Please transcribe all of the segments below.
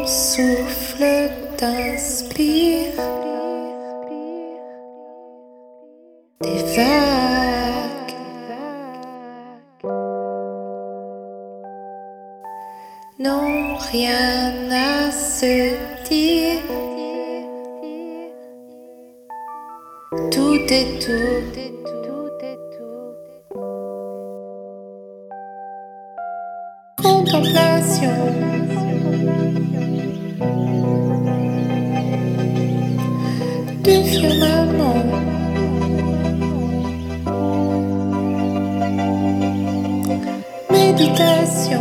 Souffle t'inspire des vagues, n'ont rien à se dire. Tout est tout. Contemplation du firmament. Méditation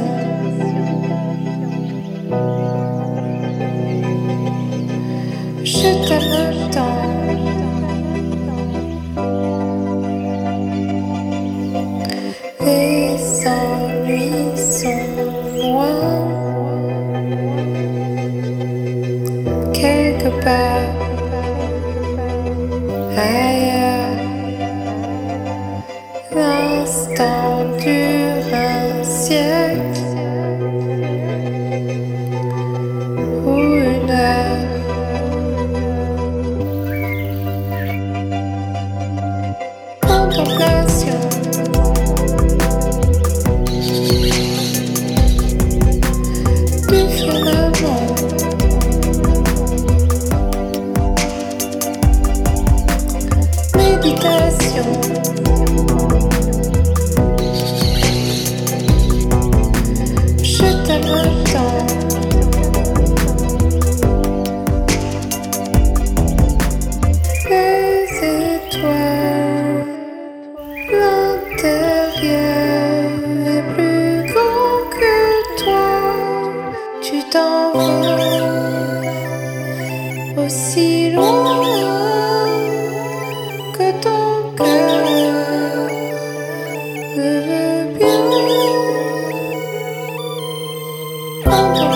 je t'aime tant. Les ennuis sont loin, quelque part ailleurs. L'instant dure un siècle ou une heure. Contemplation du firmament. Méditation je t'aime tant. Les étoiles, l'intérieur est plus grand que toi. Tu t'envoles aussi loin que ton cœur le veut bien.